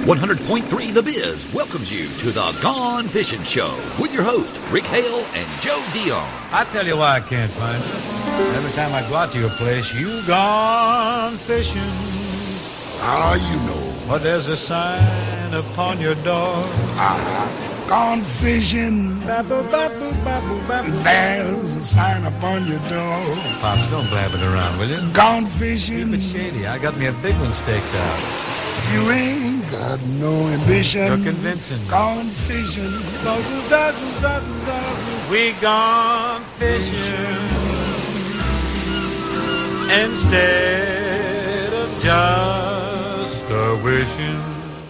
100.3 The Biz welcomes you to the Gone Fishing Show with your host, Rick Hale and Joe Dion. I tell you why I can't find you. Every time I go out to your place, you gone fishing. You know. But there's a sign upon your door. Gone fishing. Babble, babble, babble, babble. There's a sign upon your door. Pops, don't blab it around, will you? Gone fishing. Keep it shady. I got me a big one staked out. You ain't got no ambition. You're convincing me. Gone fishing. We gone fishing instead of just a wishing.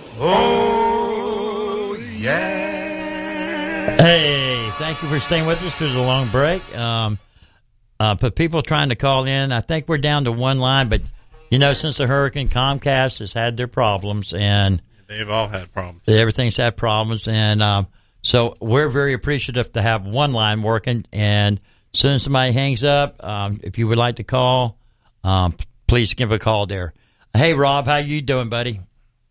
Oh, yeah. Hey, thank you for staying with us through the long break. But people trying to call in, I think we're down to one line, but you know, since the hurricane, Comcast has had their problems, and they've all had problems. Everything's had problems, and so we're very appreciative to have one line working. And as soon as somebody hangs up, if you would like to call, please give a call there. Hey, Rob, how you doing, buddy?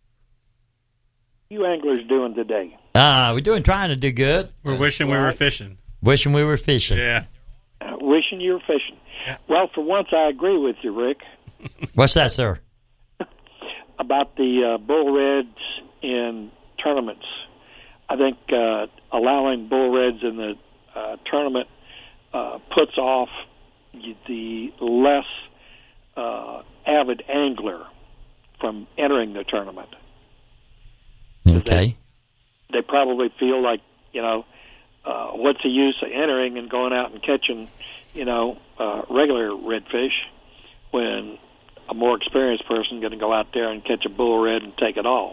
You anglers doing today? We're trying to do good. We're wishing we were fishing. Wishing we were fishing. Yeah. Wishing you were fishing. Yeah. Well, for once, I agree with you, Rick. What's that, sir? About the bull reds in tournaments. I think allowing bull reds in the tournament puts off the less avid angler from entering the tournament. Okay. They probably feel like, what's the use of entering and going out and catching, regular redfish when a more experienced person going to go out there and catch a bull red and take it all.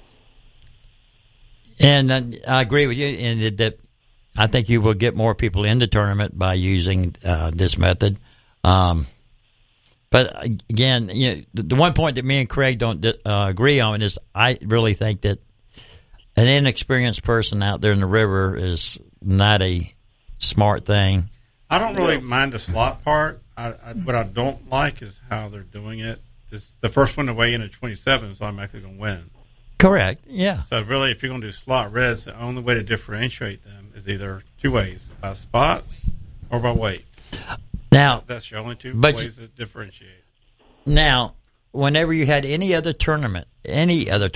And I agree with you in that I think you will get more people in the tournament by using this method. But again, the one point that me and Craig don't agree on is I really think that an inexperienced person out there in the river is not a smart thing. I don't really mind the slot part. What I don't like is how they're doing it. It's the first one to weigh in at 27 is automatically going to win. Correct, yeah. So really, if you're going to do slot reds, the only way to differentiate them is either two ways, by spots or by weight. Now, that's your only two ways to differentiate. Now, whenever you had any other tournament, many of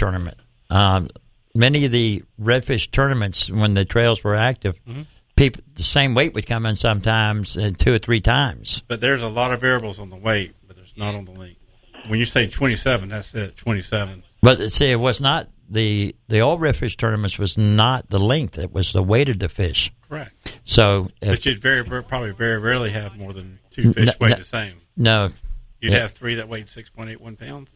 the redfish tournaments, when the trails were active, people the same weight would come in sometimes 2 or 3 times. But there's a lot of variables on the weight, but there's not on the length. When you say 27, that's it, 27. But see, it was not the old redfish tournaments was not the length; it was the weight of the fish. Correct. So, but you'd probably very rarely have more than 2 fish weigh the same. No, you'd have 3 that weighed 6.81 pounds.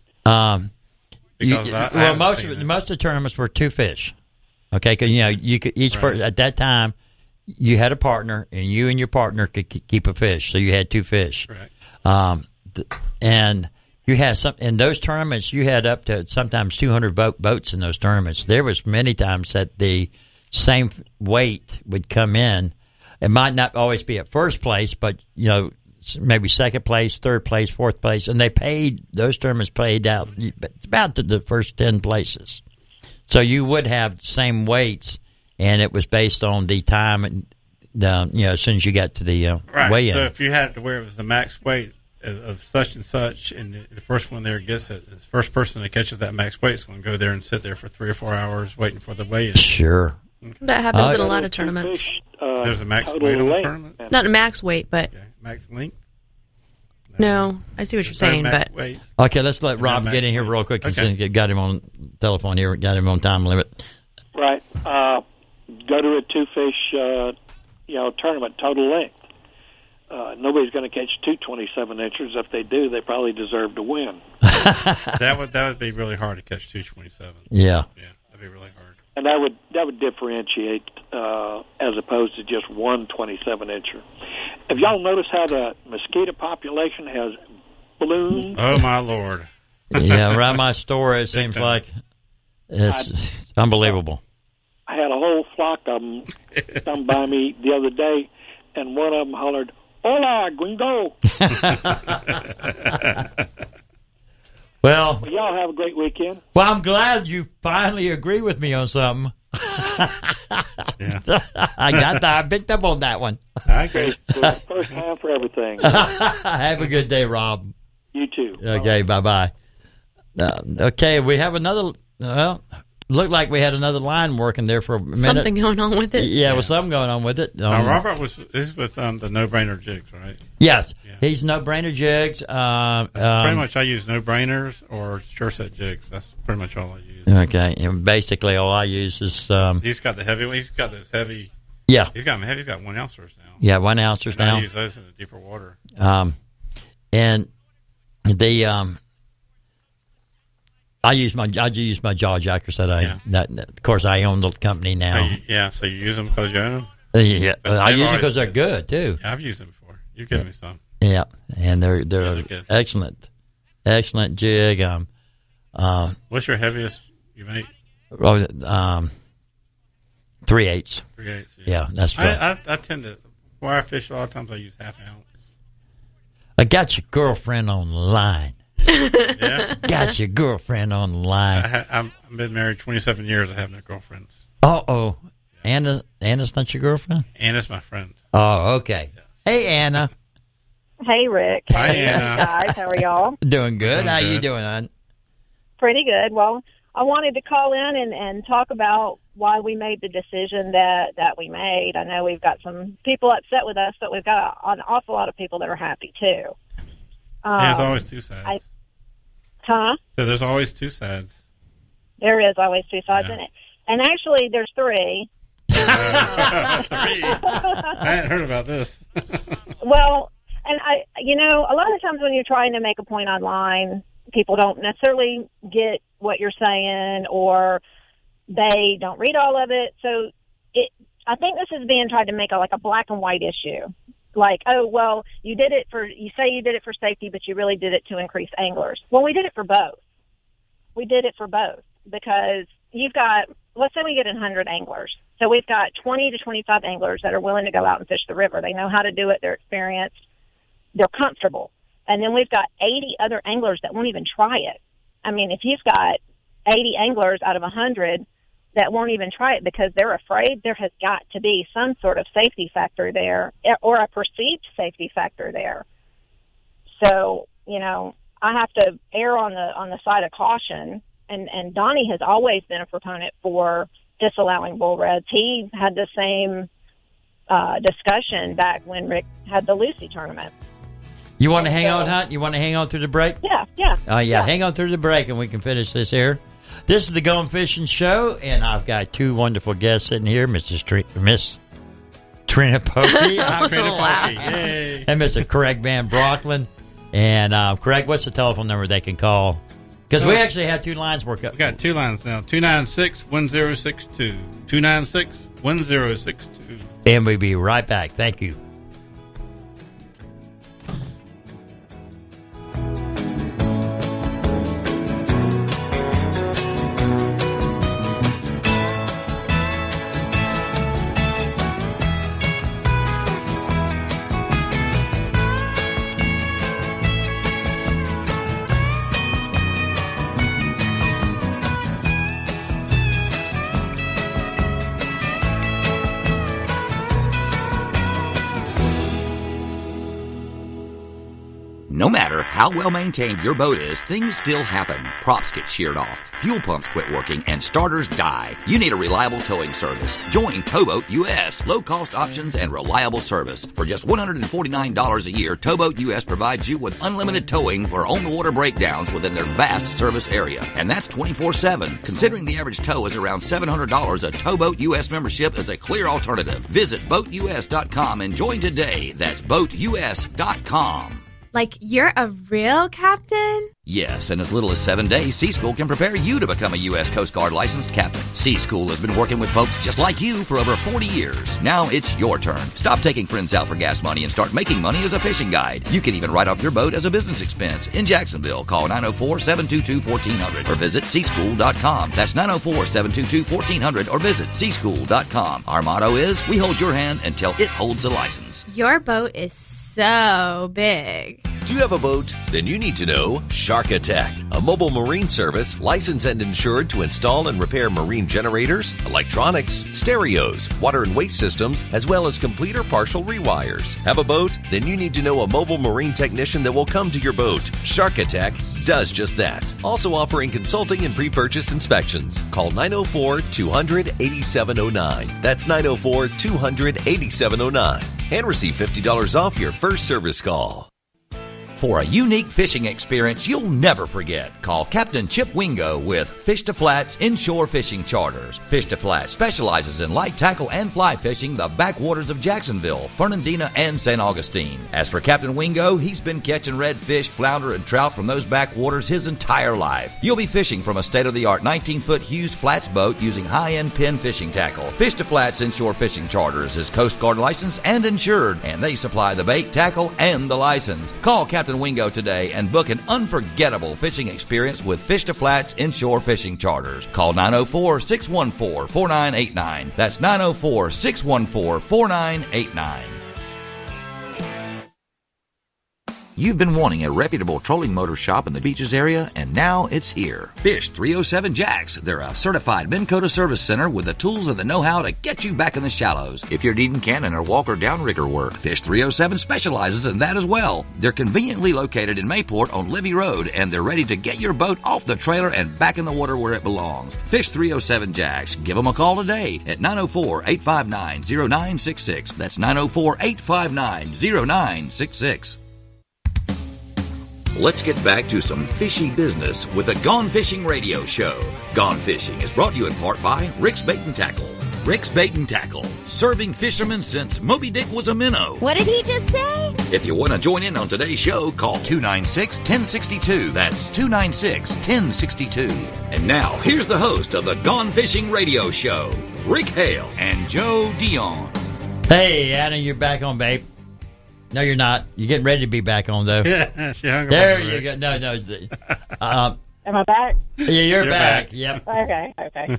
Most of the tournaments were 2 fish. Okay, because you could person at that time you had a partner, and you and your partner could keep a fish, so you had 2 fish. Correct. And you had in those tournaments, you had up to sometimes 200 boats in those tournaments. There was many times that the same weight would come in. It might not always be at first place, but maybe second place, third place, fourth place, and those tournaments paid out about to the first 10 places. So you would have the same weights, and it was based on the time and as soon as you got to the weigh-in. So if you had it to where it was the max weight of such and such, and the first one there gets it, the first person that catches that max weight is going to go there and sit there for 3 or 4 hours waiting for the weigh-in. Sure. That happens in a lot of tournaments. There's a max weight on the tournament? Not a max weight, but... Okay. Max length? No, I see what you're saying, but... Okay, let's let Rob get in here real quick. Okay. Got him on telephone here. Got him on time limit. Right. Go to a 2-fish, tournament, total length. Nobody's going to catch 2 27-inchers. If they do, they probably deserve to win. That would be really hard to catch 2 27. Yeah. Yeah, that'd be really hard. And that would differentiate as opposed to just 1 27-incher. Have y'all noticed how the mosquito population has ballooned? Oh, my Lord. Yeah, around my store, it seems like it's unbelievable. I had a whole flock of them come by me the other day, and one of them hollered, "Hola, gringo!" Well, y'all have a great weekend. Well, I'm glad you finally agree with me on something. Yeah. I picked up on that one. I agree. First time for everything. Have a good day, Rob. You too. Okay, bye-bye. Okay, we have another, looked like we had another line working there for a minute. Something going on with it. Yeah, with something going on with it. Now, Robert is with the No Brainer Jigs, right? Yes, Yeah. he's No Brainer Jigs. Pretty much I use No Brainers or Sure Set Jigs. That's pretty much all I use. Okay, and basically all I use is... He's got the heavy one. He's got those heavy... Yeah. He's got them heavy. He's got 1 ounce now. Yeah, 1 ounces now. I use those in the deeper water. And the... I use my jaw jackers that of course, I own the company now. So you use them because you own them? Yeah, I use them because they're good too. Yeah, I've used them before. You've given me some. Yeah, and they're good. excellent jig. What's your heaviest you make? 3/8. 3/8. Yeah, that's right. I tend to where I fish a lot of times I use 1/2 ounce. I got your girlfriend on the line. Yeah. Got your girlfriend on the line. I've been married 27 years. I have no girlfriends. Oh. Anna's not your girlfriend? Anna's my friend. Oh, okay. Yes. Hey, Anna. Hey, Rick. Hi, Anna. Guys, how are y'all? Doing good. How good. You doing, hon? Pretty good. Well, I wanted to call in and talk about why we made the decision that we made. I know we've got some people upset with us, but we've got an awful lot of people that are happy, too. There's always two sides. So there's always two sides. There is always two sides in it. And actually, there's three. Three. I hadn't heard about this. Well, and a lot of times when you're trying to make a point online, people don't necessarily get what you're saying, or they don't read all of it. So I think this is being tried to make a black and white issue. Like, oh, well, you say you did it for safety, but you really did it to increase anglers. Well, we did it for both. Because you've got, let's say we get 100 anglers. So we've got 20 to 25 anglers that are willing to go out and fish the river. They know how to do it. They're experienced. They're comfortable. And then we've got 80 other anglers that won't even try it. I mean, if you've got 80 anglers out of 100 that won't even try it because they're afraid, there has got to be some sort of safety factor there, or a perceived safety factor there. So, I have to err on the side of caution. And Donnie has always been a proponent for disallowing bull reds. He had the same discussion back when Rick had the Lucy tournament. You want to hang on, Hunt? You want to hang on through the break? Yeah. Hang on through the break and we can finish this here. This is the Gone Fishing Show, and I've got two wonderful guests sitting here, Miss Trina Pokey and Mr. Craig Van Brocklin. And Craig, what's the telephone number they can call? Because we actually have two lines work up. We got two lines now, 296-1062. 296-1062. And we'll be right back. Thank you. No matter how well maintained your boat is, things still happen. Props get sheared off, fuel pumps quit working, and starters die. You need a reliable towing service. Join Towboat US. Low-cost options and reliable service. For just $149 a year, Towboat US provides you with unlimited towing for on-the-water breakdowns within their vast service area. And that's 24/7. Considering the average tow is around $700, a Towboat US membership is a clear alternative. Visit BoatUS.com and join today. That's BoatUS.com. Like, you're a real captain? Yes, in as little as 7 days, Sea School can prepare you to become a U.S. Coast Guard licensed captain. Sea School has been working with folks just like you for over 40 years. Now it's your turn. Stop taking friends out for gas money and start making money as a fishing guide. You can even write off your boat as a business expense. In Jacksonville, call 904-722-1400 or visit seaschool.com. That's 904-722-1400 or visit seaschool.com. Our motto is, we hold your hand until it holds a license. Your boat is so big. you have a boat? Then you need to know Shark Attack, a mobile marine service licensed and insured to install and repair marine generators, electronics, stereos, water and waste systems, as well as complete or partial rewires. Have a boat? Then you need to know a mobile marine technician that will come to your boat. Shark Attack does just that. Also offering consulting and pre-purchase inspections. Call 904-200-8709. That's 904-200-8709. And receive $50 off your first service call. For a unique fishing experience you'll never forget, call Captain Chip Wingo with Fish to Flats Inshore Fishing Charters. Fish to Flats specializes in light tackle and fly fishing the backwaters of Jacksonville, Fernandina, and St. Augustine. As for Captain Wingo, he's been catching redfish, flounder, and trout from those backwaters his entire life. You'll be fishing from a state-of-the-art 19-foot Hughes Flats boat using high-end Penn fishing tackle. Fish to Flats Inshore Fishing Charters is Coast Guard licensed and insured, and they supply the bait, tackle, and the license. Call Captain Wingo today and book an unforgettable fishing experience with Fish to Flats Inshore Fishing Charters. Call 904-614-4989. That's 904-614-4989. You've been wanting a reputable trolling motor shop in the beaches area, and now it's here. Fish 307 Jacks. They're a certified Minn Kota service center with the tools and the know-how to get you back in the shallows. If you're needing cannon or walker downrigger work, Fish 307 specializes in that as well. They're conveniently located in Mayport on Livy Road, and they're ready to get your boat off the trailer and back in the water where it belongs. Fish 307 Jacks. Give them a call today at 904-859-0966. That's 904-859-0966. Let's get back to some fishy business with the Gone Fishing Radio Show. Gone Fishing is brought to you in part by Rick's Bait and Tackle. Rick's Bait and Tackle, serving fishermen since Moby Dick was a minnow. What did he just say? If you want to join in on today's show, call 296-1062. That's 296-1062. And now, here's the host of the Gone Fishing Radio Show, Rick Hale and Joe Dion. Hey, Anna, you're back on, babe. No, you're not. You're getting ready to be back on, though. Yeah, she hung there you go. No. Am I back? Yeah, you're back. Yep. Okay.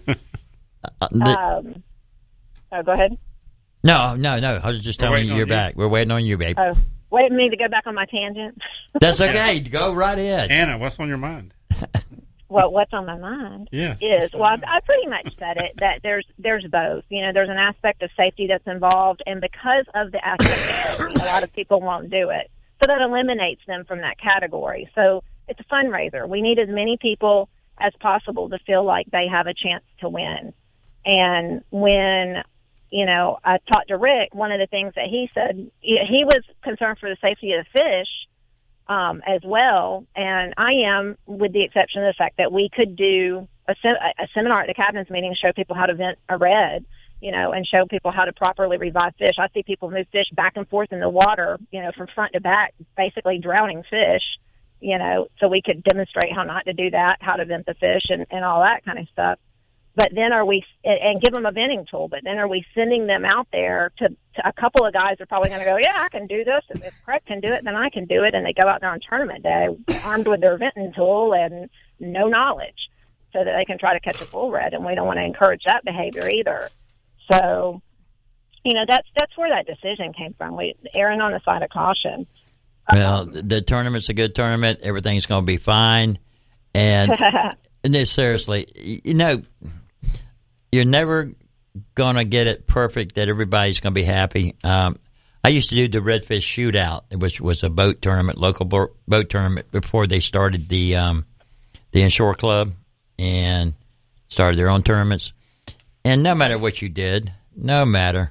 Go ahead. No. I was just telling you you're back. We're waiting on you, babe. Oh, waiting for me to go back on my tangent? That's okay. Go right ahead. Anna, what's on your mind? Well, what's on my mind is, well, I pretty much said it, that there's both. You know, there's an aspect of safety that's involved, and because of the aspect of safety, a lot of people won't do it. So that eliminates them from that category. So it's a fundraiser. We need as many people as possible to feel like they have a chance to win. And when, you know, I talked to Rick, one of the things that he said, he was concerned for the safety of the fish, as well, and I am, with the exception of the fact that we could do a seminar at the captain's meeting to show people how to vent a red, you know, and show people how to properly revive fish. I see people move fish back and forth in the water, you know, from front to back, basically drowning fish, you know, so we could demonstrate how not to do that, how to vent the fish and all that kind of stuff. But then and give them a venting tool, but then are we sending them out there to a couple of guys are probably going to go, yeah, I can do this. If Craig can do it, then I can do it. And they go out there on tournament day armed with their venting tool and no knowledge so that they can try to catch a bull red. And we don't want to encourage that behavior either. So, you know, that's where that decision came from. We erring on the side of caution. Well, the tournament's a good tournament. Everything's going to be fine. And seriously, you know, you're never going to get it perfect that everybody's going to be happy. I used to do the Redfish Shootout, which was a boat tournament, local boat tournament, before they started the Inshore Club and started their own tournaments. And no matter what you did, the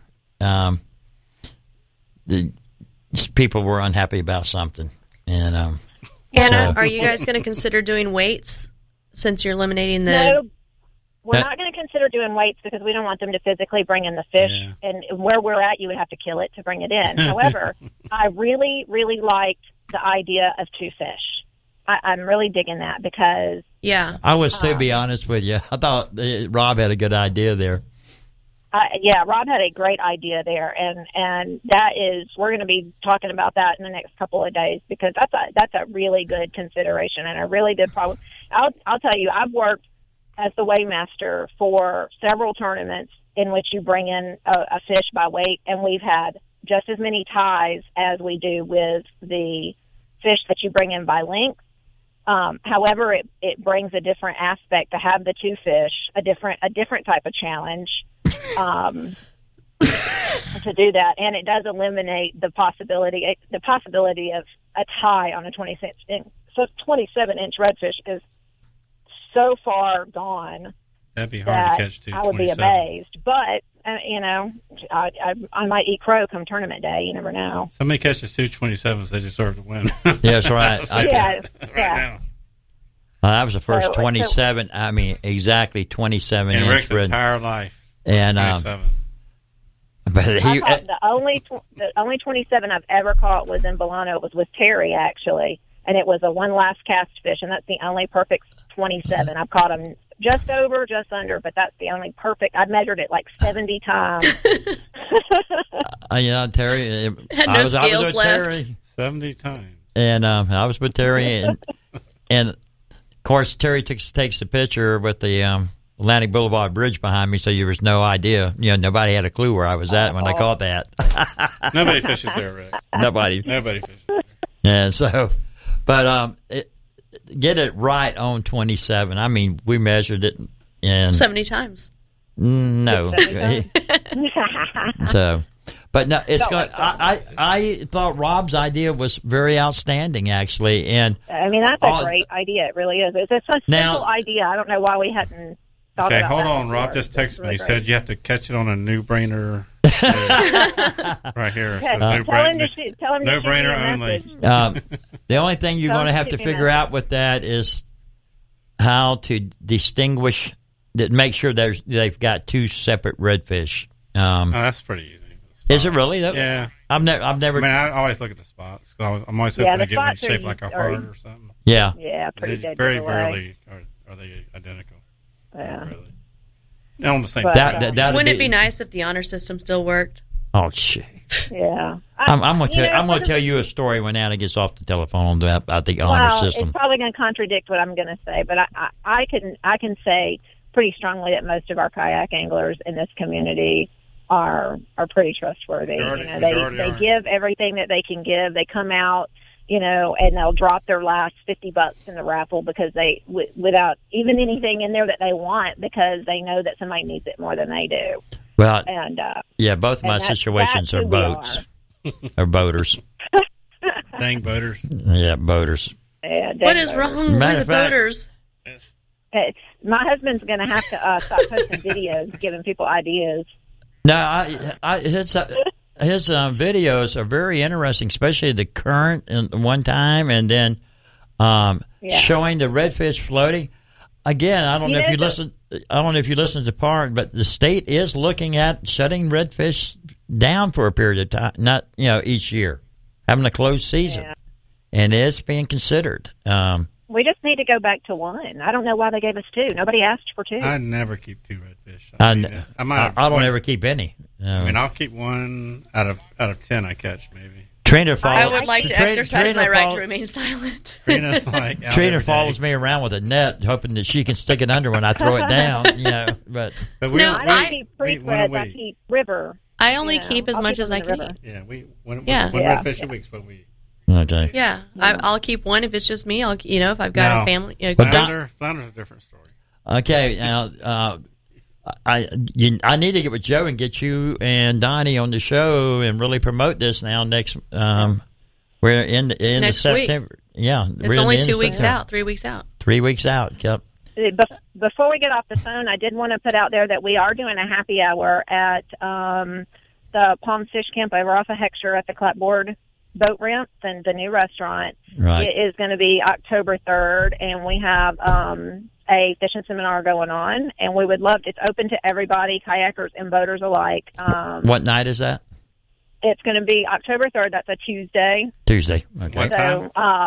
people were unhappy about something. And Anna, are you guys going to consider doing weights since you're eliminating the... No. We're not going to consider doing weights because we don't want them to physically bring in the fish. Yeah. And where we're at, you would have to kill it to bring it in. However, I really, really liked the idea of two fish. I'm really digging that because... Yeah. I was, to be honest with you. I thought Rob had a good idea there. Yeah, Rob had a great idea there. And that is, we're going to be talking about that in the next couple of days because that's a really good consideration and a really good problem. I'll tell you, I've worked as the weighmaster for several tournaments in which you bring in a fish by weight, and we've had just as many ties as we do with the fish that you bring in by length. However, it brings a different aspect to have the two fish, a different type of challenge to do that, and it does eliminate the possibility of a tie on a 27-inch redfish is so far gone. That'd be hard to catch too. I would be amazed, but I might eat crow come tournament day. You never know. Somebody catches 227s, they deserve to win. Yeah, that's right. Yeah. That was the first 27. I mean, exactly 27 in inch Rick's entire life. And 27. but I caught the only 27 I've ever caught was in Bolano. It was with Terry actually, and it was a one last cast fish, and that's the only perfect 27. I've caught them just over, just under, but that's the only perfect. I've measured it like 70 times. yeah, Terry had no scales with left. Terry, 70 times, and I was with Terry, and of course Terry takes the picture with the Atlantic Boulevard Bridge behind me, so there was no idea. Nobody had a clue where I was at when I caught that. Nobody fishes there, Rick. Nobody fishes there. Yeah, so, but get it right on 27. I mean, we measured it in 70 times. No. So, but no, it's going. I thought Rob's idea was very outstanding, actually, and I mean that's a great idea. It really is. It's a simple idea. I don't know why we hadn't thought about hold that on. before. Rob just texted me. He said you have to catch it on a no-brainer. Right here. Yeah, tell him to shoot me a No-brainer only. The only thing you're going to have to figure out with that is how to distinguish, make sure they've got two separate redfish. That's pretty easy. Is it really? Yeah. I've never. I mean, I always look at the spots. I'm always hoping to get one shaped like a heart or something. Yeah. Yeah, pretty dead. Very rarely are they identical. Yeah. Really. On the same. Wouldn't it be nice if the honor system still worked? Oh shit. Yeah. I'm going to tell you a story when Anna gets off the telephone about the honor system. It's probably going to contradict what I'm going to say, but I can say pretty strongly that most of our kayak anglers in this community are pretty trustworthy. They give everything that they can give. They come out, and they'll drop their last $50 in the raffle because without even anything in there that they want, because they know that somebody needs it more than they do. Well, and both my situations are boats. Or boaters. Dang boaters. Yeah, boaters. Yeah, what is wrong with the boaters? My husband's going to have to stop posting videos, giving people ideas. No, his videos are very interesting, especially the current and one time, and then showing the redfish floating. Again, I don't know if you listen. I don't know if you listen to part, but the state is looking at shutting redfish down for a period of time, not each year, having a closed season, and it's being considered. We just need to go back to one. I don't know why they gave us two. Nobody asked for two. I never keep two redfish. I don't ever keep any. I mean, I'll keep one out of 10 I catch, maybe. Trina I would like to exercise my right to remain silent. Trina's like Trina follows me around with a net, hoping that she can stick it under when I throw it down. But I don't keep creek reds. I keep river. I only keep as much as I can eat. Yeah, one redfish a week's what we eat. Okay. Yeah, I'll keep one if it's just me. I'll if I've got a family. Flounder's a different story. Okay, now I need to get with Joe and get you and Donnie on the show and really promote this now. Next, we're in next September. Week. Yeah, it's only 2 weeks out. 3 weeks out. 3 weeks out. Yep. Before we get off the phone, I did want to put out there that we are doing a happy hour at the Palms Fish Camp over off of Heckscher at the Clapboard boat ramp and the new restaurant. Right. It is going to be October 3rd, and we have a fishing seminar going on, and we would love it's open to everybody, kayakers and boaters alike. What night is that? It's going to be October 3rd. That's a Tuesday. Tuesday. Okay. So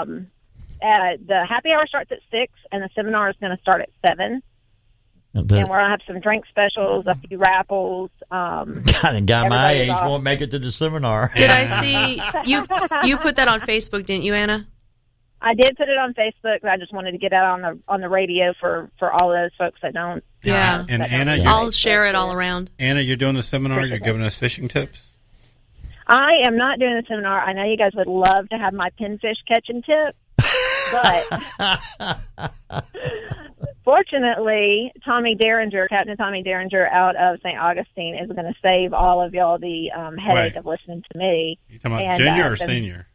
the happy hour starts at 6, and the seminar is going to start at 7. And we're going to have some drink specials, a few raffles. God, a guy my age won't make it to the seminar. Did I see you put that on Facebook, didn't you, Anna? I did put it on Facebook, but I just wanted to get out on the radio for all those folks that don't. Yeah. And Anna, I'll share it all around. Anna, you're doing the seminar. You're giving us fishing tips. I am not doing the seminar. I know you guys would love to have my pinfish catching tip, but fortunately, Captain Tommy Derringer out of St. Augustine is going to save all of y'all the headache of listening to me. You talking about junior or senior?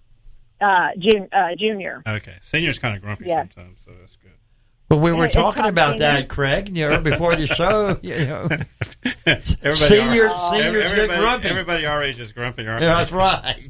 Junior. Okay. Senior's kind of grumpy sometimes, so that's good. Well, we were talking about that, Craig, before the show. Seniors get grumpy. Everybody our age is grumpy, aren't they? That's right.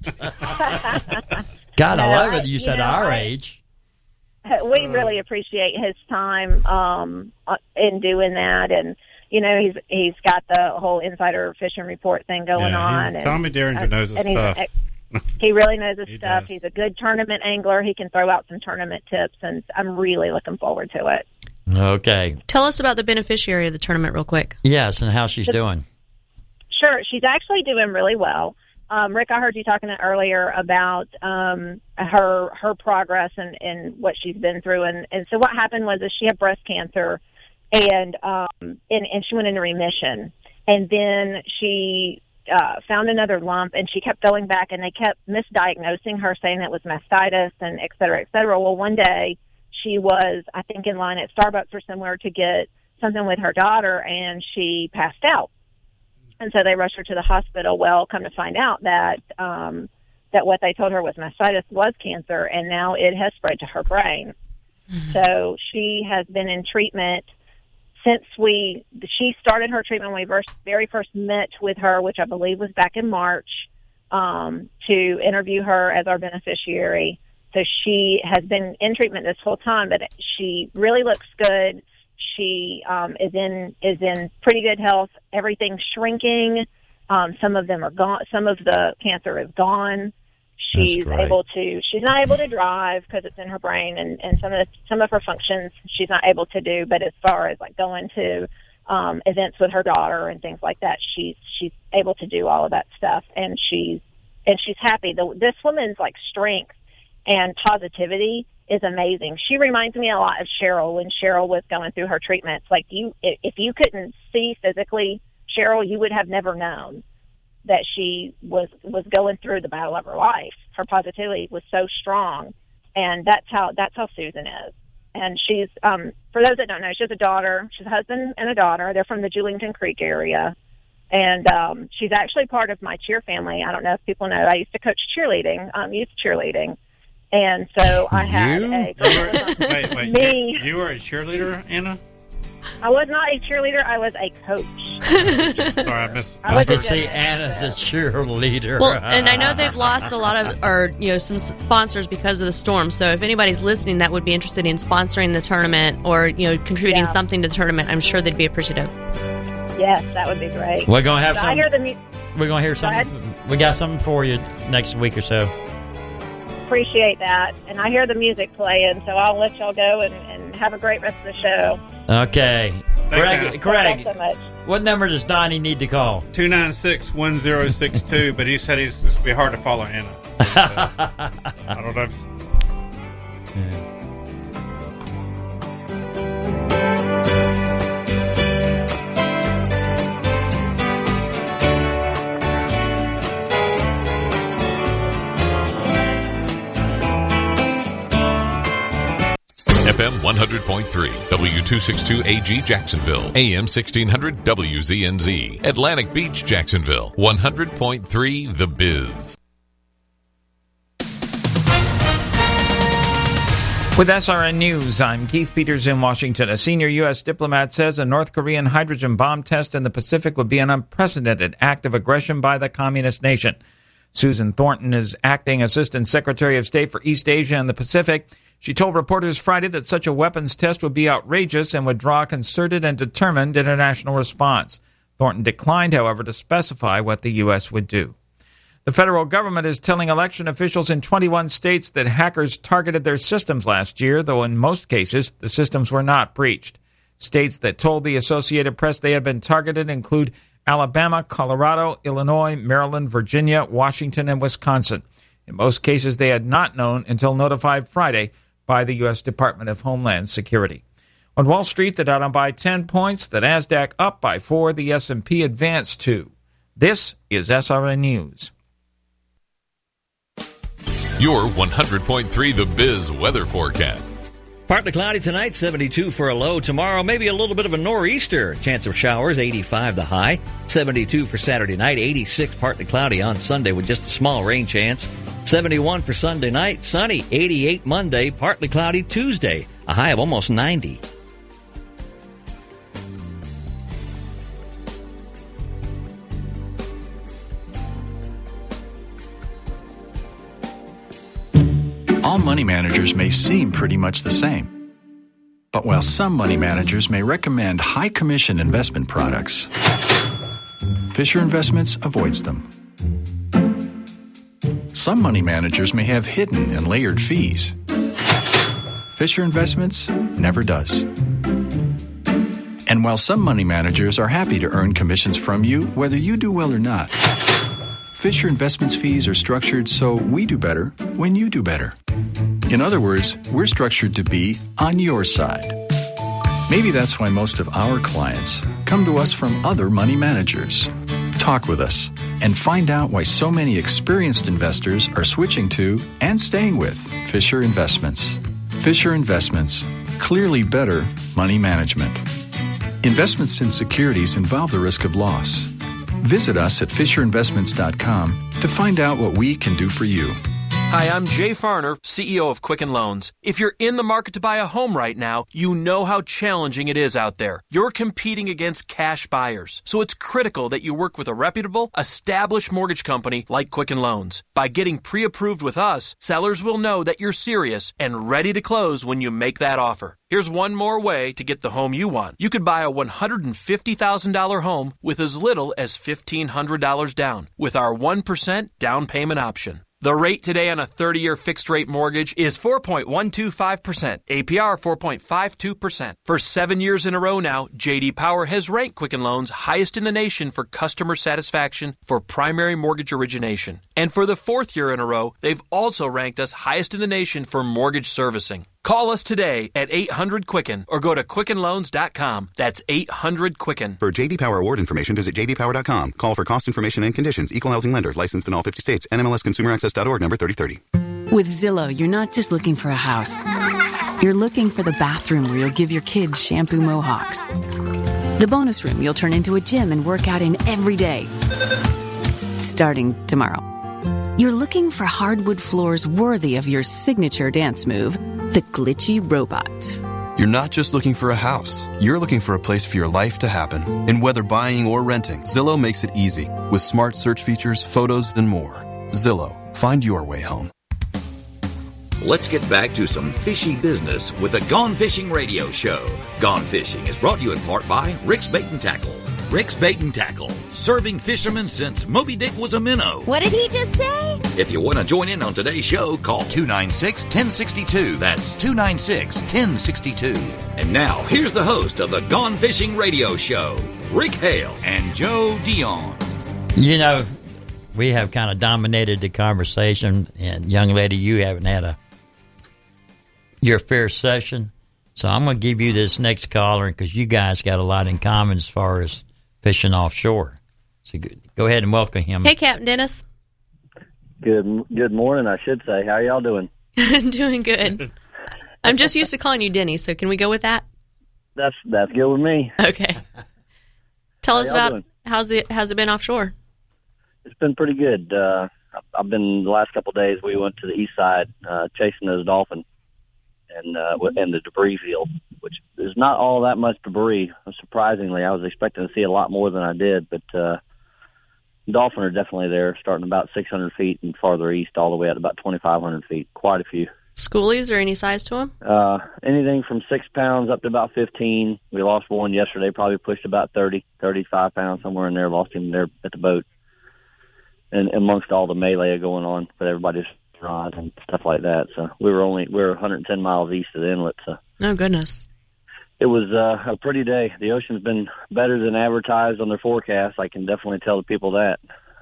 God, I love it. You said our age. We really appreciate his time in doing that, and he's got the whole insider fishing report thing going on. Tommy Derringer knows his stuff. He really knows his stuff. Does. He's a good tournament angler. He can throw out some tournament tips, and I'm really looking forward to it. Okay. Tell us about the beneficiary of the tournament real quick. Yes, and how she's doing. Sure. She's actually doing really well. Rick, I heard you talking earlier about her progress and what she's been through. And so what happened was she had breast cancer, and she went into remission. And then she found another lump, and she kept going back, and they kept misdiagnosing her, saying it was mastitis and et cetera, et cetera. Well, one day she was, I think, in line at Starbucks or somewhere to get something with her daughter, and she passed out. And so they rushed her to the hospital. Well, come to find out that what they told her was mastitis was cancer, and now it has spread to her brain. Mm-hmm. So she has been in treatment since she started her treatment when we very first met with her, which I believe was back in March, to interview her as our beneficiary. So she has been in treatment this whole time, but she really looks good. She is in pretty good health. Everything's shrinking. Some of them are gone. Some of the cancer is gone. She's not able to drive because it's in her brain, and some of her functions she's not able to do. But as far as like going to events with her daughter and things like that, she's able to do all of that stuff, and she's happy. This woman's like strength and positivity is amazing. She reminds me a lot of Cheryl when Cheryl was going through her treatments. Like if you couldn't see physically Cheryl, you would have never known that she was going through the battle of her life. Her positivity was so strong, and that's how Susan is. And she's for those that don't know, she has a daughter. She's a husband and a daughter. They're from the Julington Creek area, and she's actually part of my cheer family. I don't know if people know. I used to coach cheerleading, youth cheerleading. And so I had Wait. You were a cheerleader, Anna? I was not a cheerleader. I was a coach. Sorry, I missed. I can see Anna's a cheerleader. Well, and I know they've lost a lot of, some sponsors because of the storm. So if anybody's listening that would be interested in sponsoring the tournament or, contributing something to the tournament, I'm sure they'd be appreciative. Yes, that would be great. We're going to have some. We're going to hear something. We got something for you next week or so. Appreciate that, and I hear the music playing, so I'll let y'all go and have a great rest of the show. Okay. Thanks, Craig, so much. What number does Donnie need to call? 296-1062, but he said it's going to be hard to follow Anna. I don't know. FM 100.3, W262AG Jacksonville, AM 1600 WZNZ, Atlantic Beach, Jacksonville, 100.3 The Biz. With SRN News, I'm Keith Peters in Washington. A senior U.S. diplomat says a North Korean hydrogen bomb test in the Pacific would be an unprecedented act of aggression by the communist nation. Susan Thornton is acting Assistant Secretary of State for East Asia and the Pacific. She told reporters Friday that such a weapons test would be outrageous and would draw a concerted and determined international response. Thornton declined, however, to specify what the U.S. would do. The federal government is telling election officials in 21 states that hackers targeted their systems last year, though in most cases the systems were not breached. States that told the Associated Press they had been targeted include Alabama, Colorado, Illinois, Maryland, Virginia, Washington, and Wisconsin. In most cases, they had not known until notified Friday by the U.S. Department of Homeland Security. On Wall Street, the Dow down by 10 points, the NASDAQ up by 4, the S&P advanced 2. This is SRN News. Your 100.3 The Biz weather forecast. Partly cloudy tonight, 72 for a low. Tomorrow, maybe a little bit of a nor'easter. Chance of showers, 85 the high. 72 for Saturday night, 86 partly cloudy on Sunday with just a small rain chance. 71 for Sunday night, sunny. 88 Monday, partly cloudy Tuesday. A high of almost 90. All money managers may seem pretty much the same. But while some money managers may recommend high commission investment products, Fisher Investments avoids them. Some money managers may have hidden and layered fees. Fisher Investments never does. And while some money managers are happy to earn commissions from you, whether you do well or not, Fisher Investments fees are structured so we do better when you do better. In other words, we're structured to be on your side. Maybe that's why most of our clients come to us from other money managers. Talk with us and find out why so many experienced investors are switching to and staying with Fisher Investments. Fisher Investments, clearly better money management. Investments in securities involve the risk of loss. Visit us at FisherInvestments.com to find out what we can do for you. Hi, I'm Jay Farner, CEO of Quicken Loans. If you're in the market to buy a home right now, you know how challenging it is out there. You're competing against cash buyers, so it's critical that you work with a reputable, established mortgage company like Quicken Loans. By getting pre-approved with us, sellers will know that you're serious and ready to close when you make that offer. Here's one more way to get the home you want. You could buy a $150,000 home with as little as $1,500 down with our 1% down payment option. The rate today on a 30-year fixed-rate mortgage is 4.125%, APR 4.52%. For 7 years in a row now, J.D. Power has ranked Quicken Loans highest in the nation for customer satisfaction for primary mortgage origination. And for the 4th year in a row, they've also ranked us highest in the nation for mortgage servicing. Call us today at 800-QUICKEN or go to QuickenLoans.com. That's 800-QUICKEN. For J.D. Power award information, visit jdpower.com. Call for cost information and conditions. Equal housing lender. Licensed in all 50 states. NMLSConsumerAccess.org number 3030. With Zillow, you're not just looking for a house. You're looking for the bathroom where you'll give your kids shampoo mohawks. The bonus room you'll turn into a gym and work out in every day. Starting tomorrow. You're looking for hardwood floors worthy of your signature dance move, the glitchy robot. You're not just looking for a house. You're looking for a place for your life to happen. And whether buying or renting, Zillow makes it easy with smart search features, photos, and more. Zillow. Find your way home. Let's get back to some fishy business with the Gone Fishing Radio Show. Gone Fishing is brought to you in part by Rick's Bait and Tackle. Rick's Bait and Tackle, serving fishermen since Moby Dick was a minnow. What did he just say? If you want to join in on today's show, call 296-1062. That's 296-1062. And now, here's the host of the Gone Fishing Radio Show, Rick Hale and Joe Dion. You know, we have kind of dominated the conversation, and young lady, you haven't had your fair session. So I'm going to give you this next caller because you guys got a lot in common as far as fishing offshore. So go ahead and welcome him. Hey, Captain Dennis. Good morning, I should say. How y'all doing? Doing good. I'm just used to calling you Denny, so can we go with that? That's good with me. Okay. Tell us about how's it been offshore? It's been pretty good. I've been the last couple of days. We went to the east side chasing those dolphins and the debris field, which is not all that much debris. Surprisingly, I was expecting to see a lot more than I did, but dolphin are definitely there, starting about 600 feet and farther east, all the way at about 2,500 feet. Quite a few. Schoolies or any size to them? Anything from 6 pounds up to about 15. We lost one yesterday, probably pushed about 30, 35 pounds, somewhere in there. Lost him there at the boat. And amongst all the melee going on with everybody's rods and stuff like that. So we were 110 miles east of the inlet. So. Oh, goodness. It was a pretty day. The ocean's been better than advertised on their forecast. I can definitely tell the people that.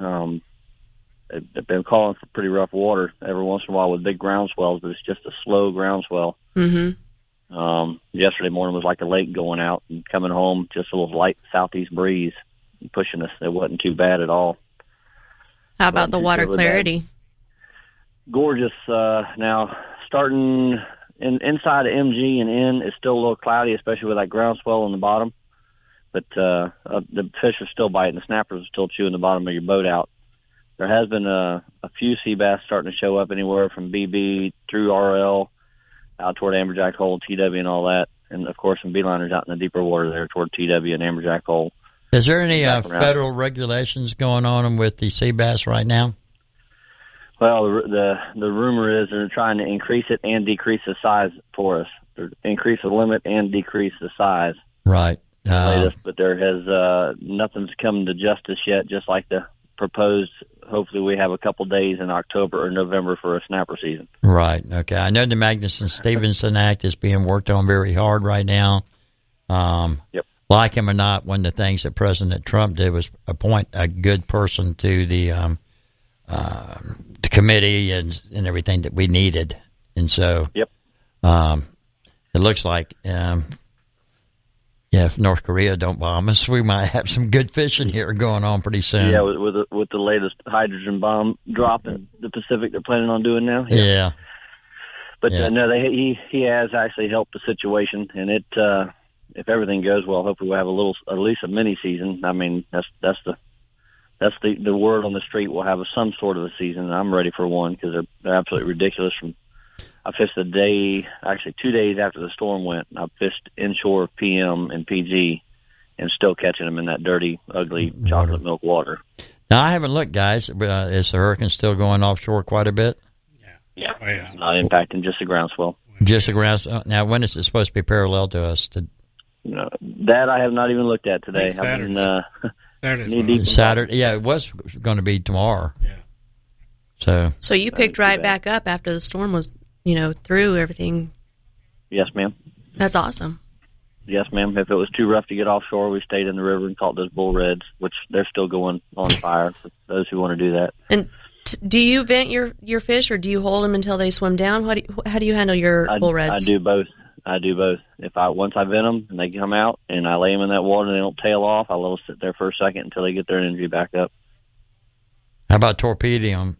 They've been calling for pretty rough water every once in a while with big ground swells, but it's just a slow ground swell. Mm-hmm. Yesterday morning was like a lake going out and coming home, just a little light southeast breeze pushing us. It wasn't too bad at all. How about the water clarity? gorgeous. Now, starting inside of MG and in, it's still a little cloudy, especially with that groundswell on the bottom. But the fish are still biting. The snappers are still chewing the bottom of your boat out. There has been a few sea bass starting to show up anywhere from BB through RL out toward Amberjack Hole, TW, and all that. And, of course, some beeliners out in the deeper water there toward TW and Amberjack Hole. Is there any federal regulations going on with the sea bass right now? Well, the rumor is they're trying to increase it and decrease the size for us. They're increase the limit and decrease the size. Right. But there has nothing's come to justice yet, just like the proposed. Hopefully we have a couple days in October or November for a snapper season. Right. Okay. I know the Magnuson-Stevenson Act is being worked on very hard right now. Yep. Like him or not, one of the things that President Trump did was appoint a good person to the committee and everything that we needed. And so yep. It looks like if North Korea don't bomb us, we might have some good fishing here going on pretty soon. Yeah, with the latest hydrogen bomb drop in the Pacific they're planning on doing now. Yeah. But no, he has actually helped the situation, and it if everything goes well, hopefully we'll have at least a mini season. I mean, that's the word on the street. We'll have some sort of a season, and I'm ready for one because they're absolutely ridiculous. I fished 2 days after the storm went. I fished inshore PM and PG and still catching them in that dirty, ugly chocolate milk water. Now, I haven't looked, guys. Is the hurricane still going offshore quite a bit? Yeah. Oh, yeah. Not impacting just the groundswell. Just the groundswell. Now, when is it supposed to be parallel to us? That I have not even looked at today. Saturday. Yeah, it was going to be tomorrow. Yeah. So you picked right back up after the storm was, through everything. Yes, ma'am. That's awesome. Yes, ma'am. If it was too rough to get offshore, we stayed in the river and caught those bull reds, which they're still going on fire for those who want to do that. And do you vent your fish, or do you hold them until they swim down? How do you handle your bull reds? I do both. Once I vent them and they come out and I lay them in that water and they don't tail off, I let them sit there for a second until they get their energy back up. How about torpedo?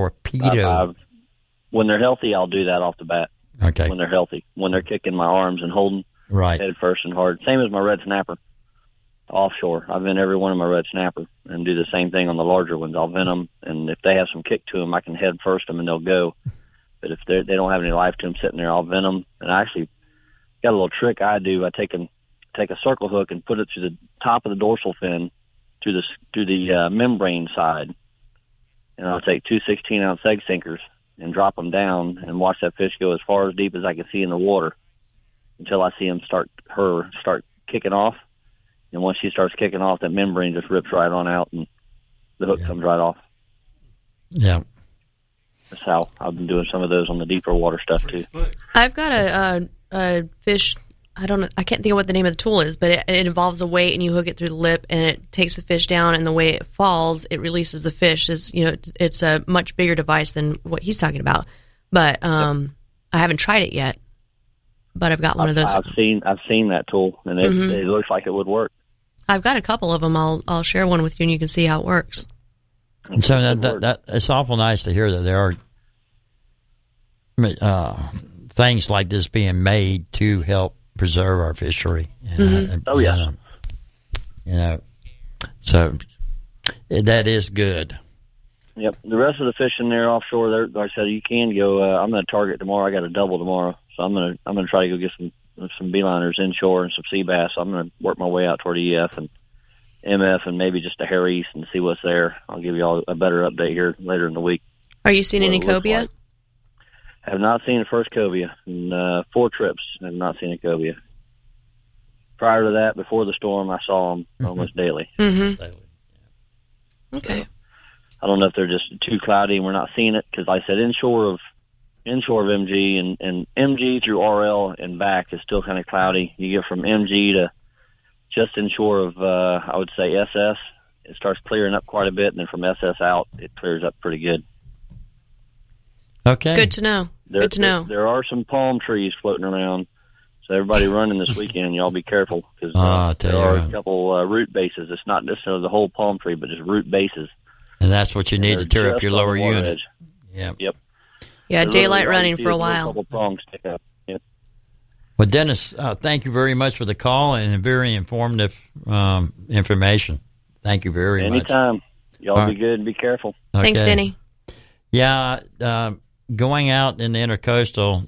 When they're healthy, I'll do that off the bat. Okay. When they're healthy. When they're kicking my arms and holding head first and hard. Same as my red snapper offshore. I vent every one of my red snapper and do the same thing on the larger ones. I'll vent them, and if they have some kick to them, I can head first them and they'll go. But if they don't have any life to them sitting there, I'll vent them. And I actually got a little trick I do. I take a circle hook and put it to the top of the dorsal fin to the membrane side. And I'll take 2 16-ounce egg sinkers and drop them down and watch that fish go as far as deep as I can see in the water until I see him start kicking off. And once she starts kicking off, that membrane just rips right on out and the hook comes right off. Yeah. That's how I've been doing some of those on the deeper water stuff too. I've got a fish. I can't think of what the name of the tool is, but it involves a weight, and you hook it through the lip, and it takes the fish down, and the way it falls, it releases the fish. It's a much bigger device than what he's talking about. But I haven't tried it yet. But I've got one of those. I've seen that tool, and it looks like it would work. I've got a couple of them. I'll share one with you, and you can see how it works. And so that it's awful nice to hear that there are things like this being made to help preserve our fishery. So that is good. Yep. The rest of the fishing there offshore, there, like I said, you can go. I'm going to target tomorrow. I got a double tomorrow, so I'm going to try to go get some beeliners inshore and some sea bass. I'm going to work my way out toward EF and MF and maybe just a hair east and see what's there. I'll give you all a better update here later in the week. Are you seeing any cobia? Like. I have not seen the first cobia in 4 trips. I have not seen a cobia. Prior to that, before the storm, I saw them almost daily. Mm-hmm. Okay. I don't know if they're just too cloudy and we're not seeing it because, like I said, inshore of MG and MG through RL and back is still kind of cloudy. You get from MG to just inshore of, I would say, SS. It starts clearing up quite a bit, and then from SS out, it clears up pretty good. Okay. Good to know. There are some palm trees floating around, so everybody running this weekend, y'all be careful because there are a couple root bases. It's not necessarily the whole palm tree, but just root bases. And that's what you need to tear up your lower unit. Yep. Yeah, They're daylight really all you running see for a is while. couple prongs stick up. Yeah. Well, Dennis, thank you very much for the call and very informative information. Thank you very much. Anytime. Y'all All be right. good and be careful. Thanks, Okay. Denny. Yeah, going out in the Intercoastal,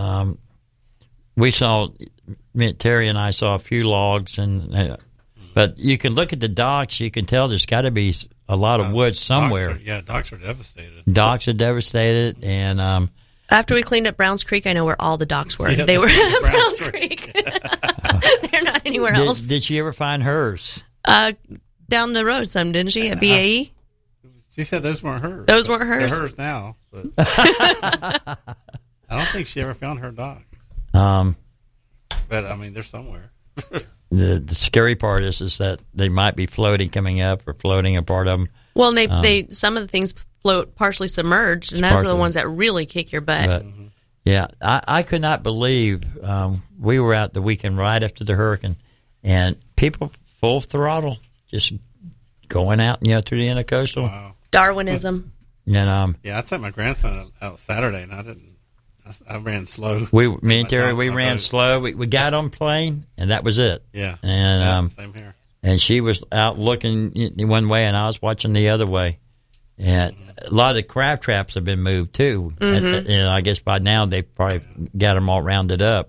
we saw, Terry and I saw a few logs, but you can look at the docks, you can tell there's got to be a lot of wood somewhere. Docks are devastated. Docks are devastated, and After we cleaned up Browns Creek, I know where all the docks were. Yeah, They were at Browns Browns Creek. They're not anywhere else. did she ever find hers? Down the road some, didn't she, at BAE? She said those weren't hers. Those weren't hers? They're hers now. But I don't think she ever found her dock. But, I mean, they're somewhere. The scary part is that they might be floating coming up or floating a part of them. Well, they some of the things float partially submerged, and those are the Partially. ones that really kick your butt. But, yeah, I could not believe we were out the weekend right after the hurricane, and people full throttle just going out, through the Intercoastal. Wow. Darwinism. And Yeah, I took my grandson out Saturday, and I didn't. I ran slow. me and Terry, we ran slow. We got on plane, and that was it. Yeah. And same here. And she was out looking one way, and I was watching the other way. And a lot of the crab traps have been moved too. Mhm. And I guess by now they probably got them all rounded up.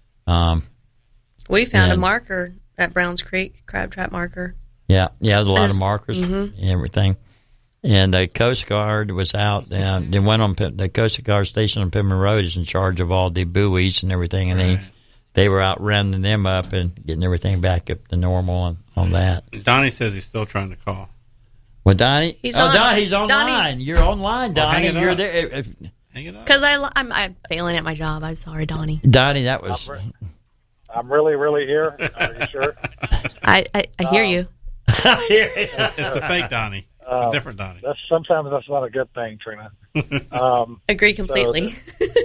We found a and- marker at Browns Creek, crab trap marker. Yeah, there's a lot of Yes. markers Mhm. and everything. And the Coast Guard was out, and they went on the Coast Guard station on Pittman Road is in charge of all the buoys and everything, and they were out rounding them up and getting everything back up to normal on that. Donnie says he's still trying to call. Well, Donnie, He's oh, on. Donnie, he's online. Donnie's- You're online, Well, hang Donnie. it You're up. there. Hang it up. Because I'm failing at my job. I'm sorry, Donnie. Donnie, that was. I'm really here. Are you sure? I hear you. It's a fake Donnie. It's a different Donnie. Sometimes that's not a good thing, Trina. Agree completely.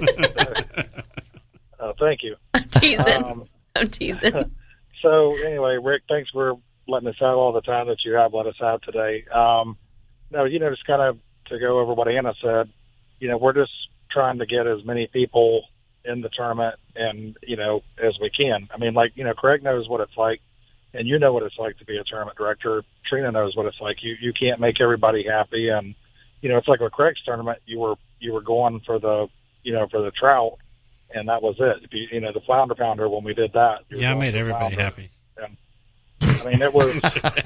Thank you. I'm teasing. I'm teasing. So anyway, Rick, thanks for letting us have all the time that you have let us have today. No, just kind of to go over what Anna said, we're just trying to get as many people in the tournament and, as we can. I mean, Craig knows what it's like, and you know what it's like to be a tournament director. Trina knows what it's like. You can't make everybody happy. And, it's like with Craig's tournament, you were going for the trout, and that was it. The flounder pounder, when we did that. Yeah, I made everybody happy. And, I mean, it was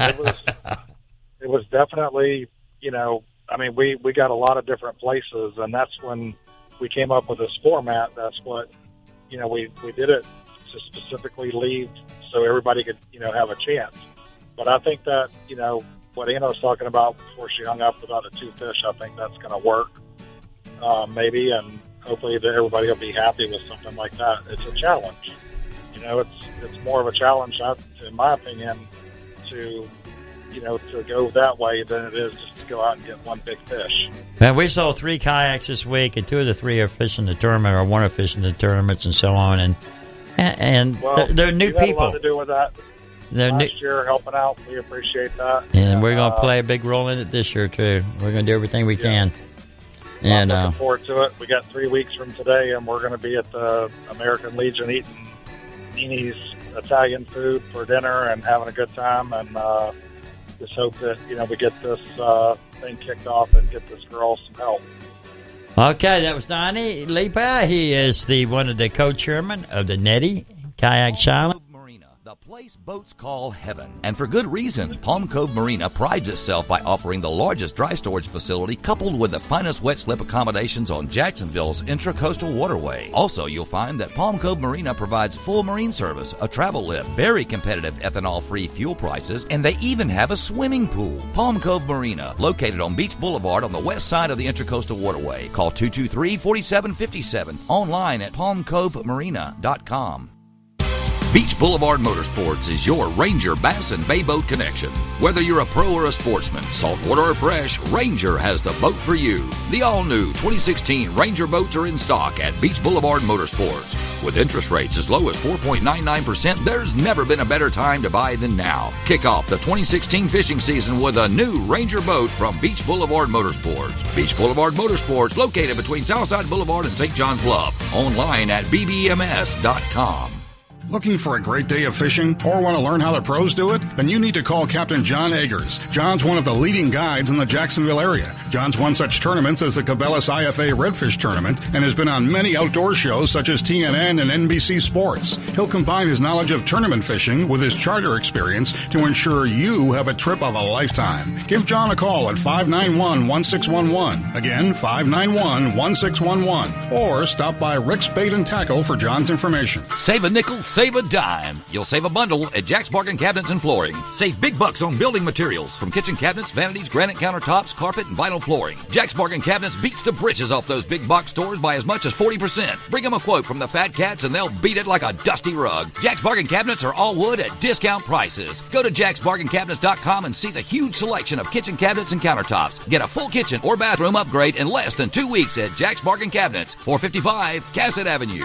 definitely, we got a lot of different places, and that's when we came up with this format. That's what, we did it to specifically leave so everybody could, have a chance. But I think that, what Anna was talking about before she hung up about the two fish, I think that's going to work, maybe, and hopefully that everybody will be happy with something like that. It's a challenge. It's more of a challenge, in my opinion, to go that way than it is just to go out and get one big fish. And we sold 3 kayaks this week, and 2 of the 3 are fishing the tournament, or 1 are fishing the tournaments, and so on. And Well, they're new you had people. a lot to do with that. They're new, Last year, helping out, we appreciate that. and we're going to play a big role in it this year too. We're going to do everything we can. And I'm looking forward to it. We got 3 weeks from today, and we're going to be at the American Legion eating Nini's Italian food for dinner and having a good time. And just hope that we get this thing kicked off and get this girl some help. Okay, that was Donnie Lepa. He is one of the co-chairman of the Netty Kayak Challenge. The place boats call heaven. And for good reason. Palm Cove Marina prides itself by offering the largest dry storage facility coupled with the finest wet slip accommodations on Jacksonville's intracoastal waterway. Also, you'll find that Palm Cove Marina provides full marine service, a travel lift, very competitive ethanol-free fuel prices, and they even have a swimming pool. Palm Cove Marina, located on Beach Boulevard on the west side of the intracoastal waterway. Call 223-4757. Online at palmcovemarina.com. Beach Boulevard Motorsports is your Ranger Bass and Bay Boat connection. Whether you're a pro or a sportsman, saltwater or fresh, Ranger has the boat for you. The all-new 2016 Ranger boats are in stock at Beach Boulevard Motorsports. With interest rates as low as 4.99%, there's never been a better time to buy than now. Kick off the 2016 fishing season with a new Ranger boat from Beach Boulevard Motorsports. Beach Boulevard Motorsports, located between Southside Boulevard and St. John's Bluff. Online at bbms.com. Looking for a great day of fishing or want to learn how the pros do it? Then you need to call Captain John Eggers. John's one of the leading guides in the Jacksonville area. John's won such tournaments as the Cabela's IFA Redfish Tournament and has been on many outdoor shows such as TNN and NBC Sports. He'll combine his knowledge of tournament fishing with his charter experience to ensure you have a trip of a lifetime. Give John a call at 591-1611. Again, 591-1611. Or stop by Rick's Bait and Tackle for John's information. Save a nickel, save a dime. You'll save a bundle at Jack's Bargain Cabinets and Flooring. Save big bucks on building materials from kitchen cabinets, vanities, granite countertops, carpet, and vinyl flooring. Jack's Bargain Cabinets beats the britches off those big box stores by as much as 40%. Bring them a quote from the Fat Cats and they'll beat it like a dusty rug. Jack's Bargain Cabinets are all wood at discount prices. Go to jacksbargaincabinets.com and see the huge selection of kitchen cabinets and countertops. Get a full kitchen or bathroom upgrade in less than 2 weeks at Jack's Bargain Cabinets, 455 Cassett Avenue.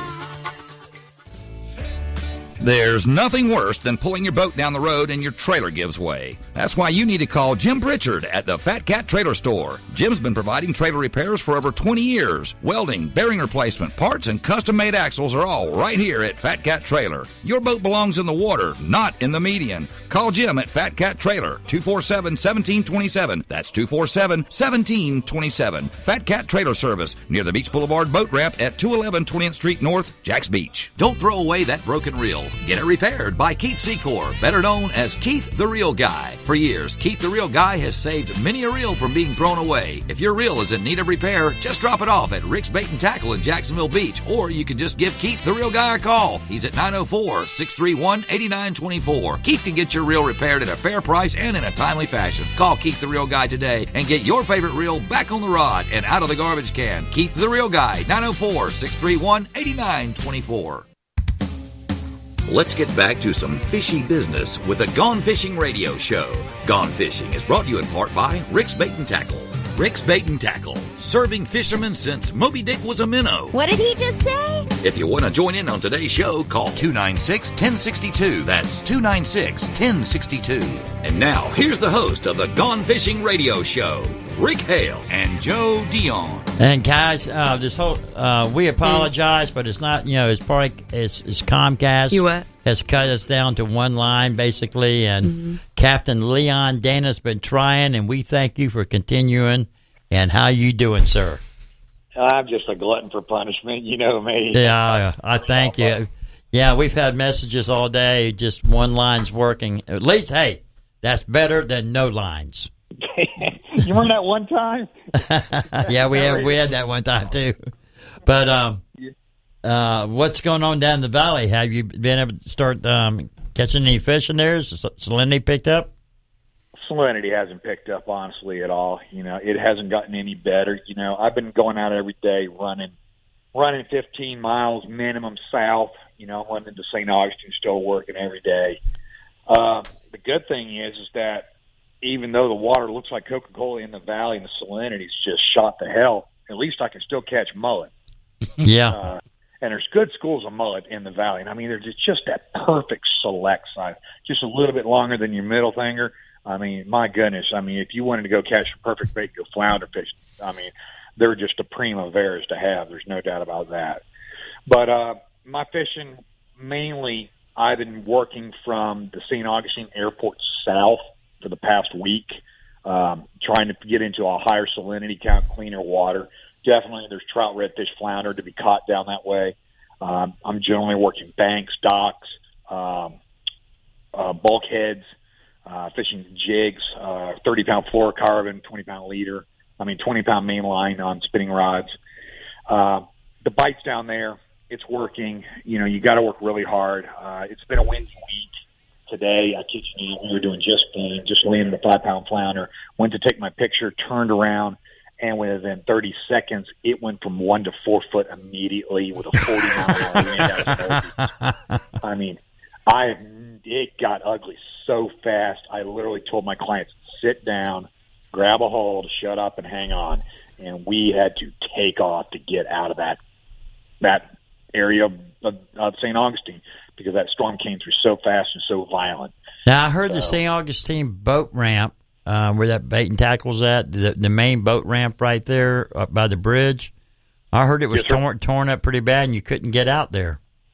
There's nothing worse than pulling your boat down the road and your trailer gives way. That's why you need to call Jim Pritchard at the Fat Cat Trailer Store. Jim's been providing trailer repairs for over 20 years. Welding, bearing replacement, parts, and custom-made axles are all right here at Fat Cat Trailer. Your boat belongs in the water, not in the median. Call Jim at Fat Cat Trailer, 247-1727. That's 247-1727. Fat Cat Trailer Service, near the Beach Boulevard Boat Ramp at 211 20th Street North, Jacks Beach. Don't throw away that broken reel. Get it repaired by Keith Secor, better known as Keith the Reel Guy. For years, Keith the Reel Guy has saved many a reel from being thrown away. If your reel is in need of repair, just drop it off at Rick's Bait and Tackle in Jacksonville Beach, or you can just give Keith the Reel Guy a call. He's at 904-631-8924. Keith can get your reel repaired at a fair price and in a timely fashion. Call Keith the Reel Guy today and get your favorite reel back on the rod and out of the garbage can. Keith the Reel Guy, 904-631-8924. Let's get back to some fishy business with the Gone Fishing Radio Show. Gone Fishing is brought to you in part by Rick's Bait and Tackle. Rick's Bait and Tackle, serving fishermen since Moby Dick was a minnow. What did he just say? If you want to join in on today's show, call 296-1062. That's 296-1062. And now, here's the host of the Gone Fishing Radio Show, Rick Hale and Joe Dion. And guys, this whole we apologize, but it's not. It's probably it's Comcast. You what? Has cut us down to one line basically, and Captain Leon Dana's been trying, and we thank you for continuing. And how you doing, sir? I'm just a glutton for punishment. You know me. Yeah, I thank you. Yeah, we've had messages all day. Just one line's working. At least, hey, that's better than no lines. You remember that one time? Yeah, we had that one time too. But what's going on down the valley? Have you been able to start catching any fish in there? Is salinity picked up? Salinity hasn't picked up, honestly, at all. It hasn't gotten any better. I've been going out every day running 15 miles minimum south. I'm running into St. Augustine, still working every day. The good thing is that even though the water looks like Coca-Cola in the valley and the salinity's just shot to hell, at least I can still catch mullet. Yeah. And there's good schools of mullet in the valley. And, there's just that perfect select size, just a little bit longer than your middle finger. My goodness. If you wanted to go catch a perfect bait, go flounder fish. They're just a primaveras to have. There's no doubt about that. But my fishing, mainly, I've been working from the St. Augustine Airport south for the past week, trying to get into a higher salinity count, cleaner water. Definitely there's trout, redfish, flounder to be caught down that way. I'm generally working banks, docks, bulkheads, fishing jigs, 30-pound fluorocarbon, 20-pound leader, 20-pound main line on spinning rods. The bites down there, it's working. You got to work really hard. It's been a windy week. Today, I kid you not, we were doing just landed a 5-pound flounder, went to take my picture, turned around, and within 30 seconds, it went from 1 to 4 foot immediately with a 40-mile-an-hour wind. It got ugly so fast. I literally told my clients, sit down, grab a hold, shut up, and hang on. And we had to take off to get out of that area of St. Augustine, because that storm came through so fast and so violent. Now, I heard the St. Augustine boat ramp, where that bait and tackle's at, the main boat ramp right there up by the bridge. I heard it was torn up pretty bad, and you couldn't get out there.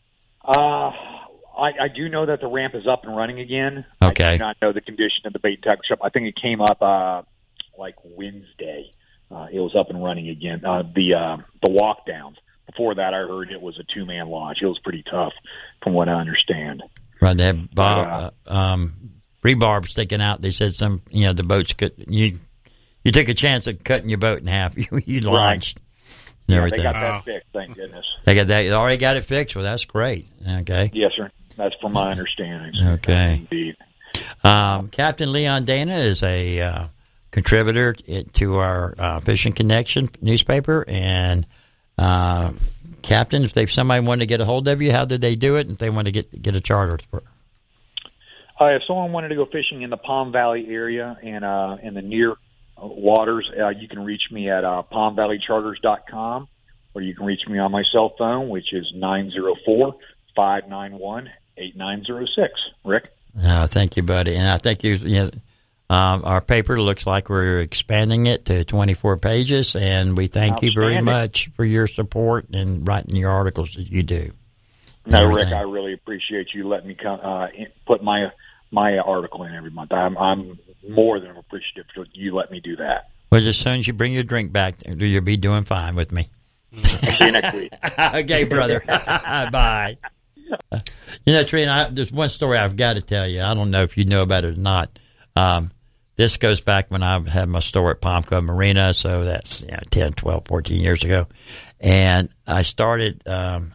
I do know that the ramp is up and running again. Okay. I do not know the condition of the bait and tackle shop. I think it came up like Wednesday. It was up and running again. The walk downs. Before that, I heard it was a 2-man launch. It was pretty tough, from what I understand. Right, they had rebarb sticking out. They said the boats could. You took a chance of cutting your boat in half. You launched. Right. Yeah, they got that fixed. Thank goodness. They already got it fixed. Well, that's great. Okay. Yes, sir. That's from my understanding. Okay. Indeed. Captain Leon Dana is a contributor to our Fishing Connection newspaper, and Captain, if somebody wanted to get a hold of you, how did they do it? If they want to get a charter? If someone wanted to go fishing in the Palm Valley area and in the near waters, you can reach me at palmvalleycharters.com, or you can reach me on my cell phone, which is 904-591-8906. Rick? Thank you, buddy. And I think our paper looks like we're expanding it to 24 pages, and we thank you very much for your support and writing your articles that you do. No, Rick, I really appreciate you letting me come put my article in every month. I'm more than appreciative for you let me do that. Well, as soon as you bring your drink back, you'll be doing fine with me. See you next week. Okay, brother. Bye. Trina, there's one story I've got to tell you. I don't know if you know about it or not. This goes back when I had my store at Palm Cove Marina, so that's 10, 12, 14 years ago. And I started the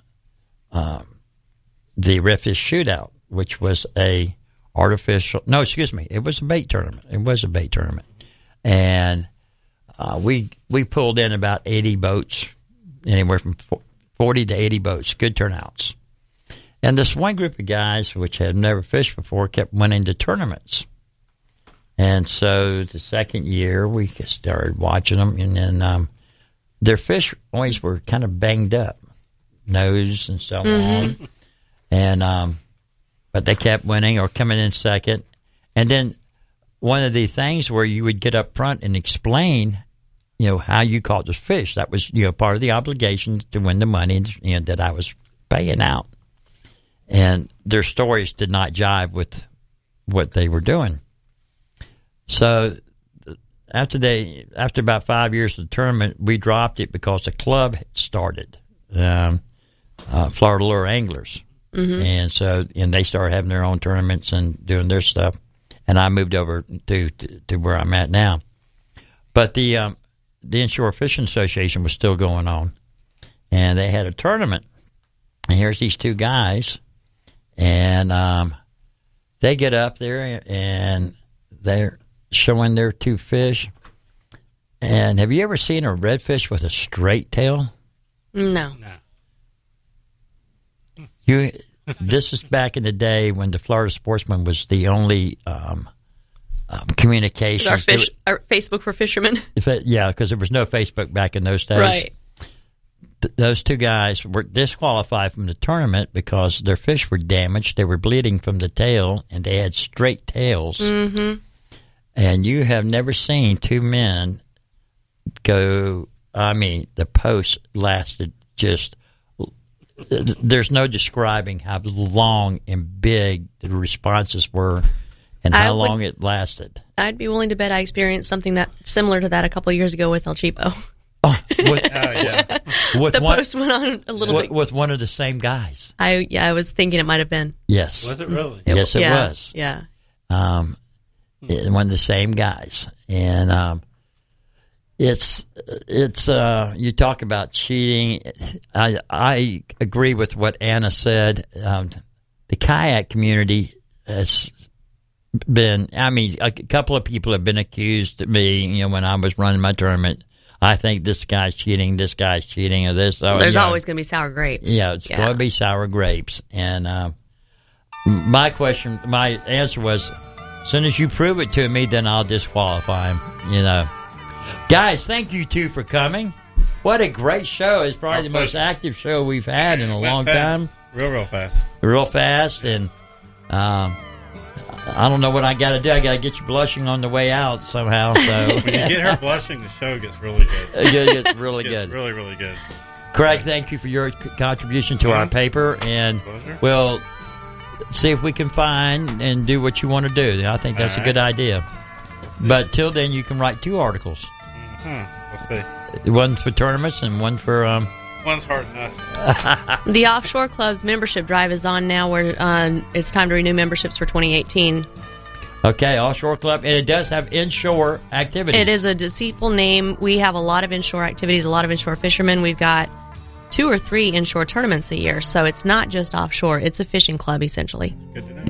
Redfish Shootout, which was it was a bait tournament. It was a bait tournament. And we pulled in about 80 boats, anywhere from 40 to 80 boats, good turnouts. And this one group of guys, which had never fished before, kept winning the tournaments. And so the second year, we started watching them, and then their fish always were kind of banged up, nose and so on. And but they kept winning or coming in second. And then one of the things where you would get up front and explain, how you caught the fish. That was, part of the obligation to win the money that I was paying out. And their stories did not jive with what they were doing. So after about 5 years of the tournament, we dropped it because the club had started, Florida Lure Anglers. And so, they started having their own tournaments and doing their stuff. And I moved over to where I'm at now. But the Inshore Fishing Association was still going on. And they had a tournament. And here's these two guys. And they get up there and they're showing their two fish. And have you ever seen a redfish with a straight tail? No. This is back in the day when the Florida Sportsman was the only communication. Our Facebook for fishermen. Because there was no Facebook back in those days. Right. Those two guys were disqualified from the tournament because their fish were damaged. They were bleeding from the tail, and they had straight tails. And you have never seen two men go, the post lasted just, there's no describing how long and big the responses were and how long it lasted. I'd be willing to bet I experienced something that similar to that a couple of years ago with El Cheapo. Post went on a little bit. With one of the same guys. I was thinking it might have been. Yes. Was it really? Yes, it was. Yeah. One of the same guys. And it's you talk about cheating. I agree with what Anna said. The kayak community has been, a couple of people have been accused of me, when I was running my tournament. I think this guy's cheating, or this. There's always going to be sour grapes. Yeah, it's going to be sour grapes. And my answer was, as soon as you prove it to me, then I'll disqualify him, Guys, thank you two for coming. What a great show. It's probably the most active show we've had in a long time. Real fast. Real fast. And I don't know what I got to do. I got to get you blushing on the way out somehow. So when you get her blushing, the show gets really good. It gets really good. Really, really good. Craig, thank you for your contribution to our paper. And we'll see if we can find and do what you want to do. I think that's a good idea. But till then, you can write 2 articles. We'll see. One for tournaments and one for... One's hard enough. The Offshore Club's membership drive is on now. Where it's time to renew memberships for 2018. Okay, Offshore Club. And it does have inshore activities. It is a deceitful name. We have a lot of inshore activities, a lot of inshore fishermen. We've got 2 or 3 inshore tournaments a year. So it's not just offshore. It's a fishing club, essentially. Good to know.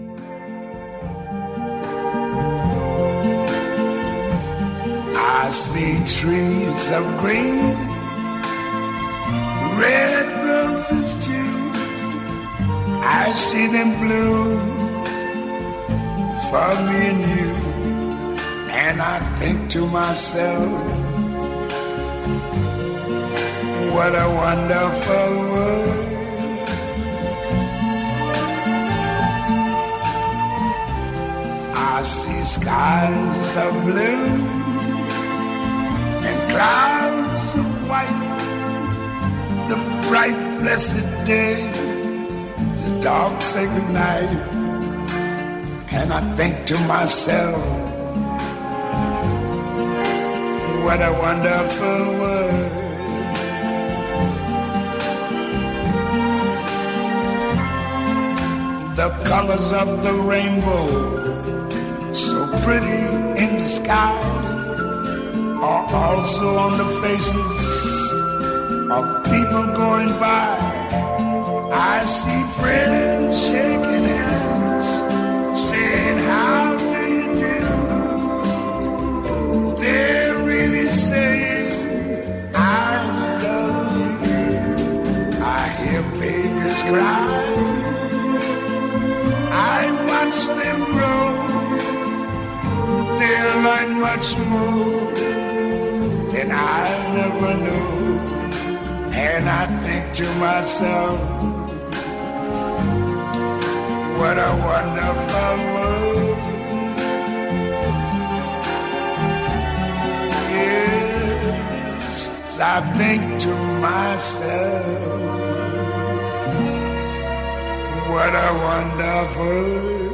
I see trees of green, red roses too. I see them bloom for me and you. And I think to myself, what a wonderful world. I see skies of blue and clouds of white, the bright blessed day, the dark sacred night. And I think to myself, what a wonderful world. The colors of the rainbow, so pretty in the sky, are also on the faces of people going by. I see friends shaking hands, saying, how do you do? They're really saying, I love you. I hear babies cry, I watch them grow. They'll learn much more than I never knew. And I think to myself, what a wonderful world. Yes, I think to myself, what a wonderful world.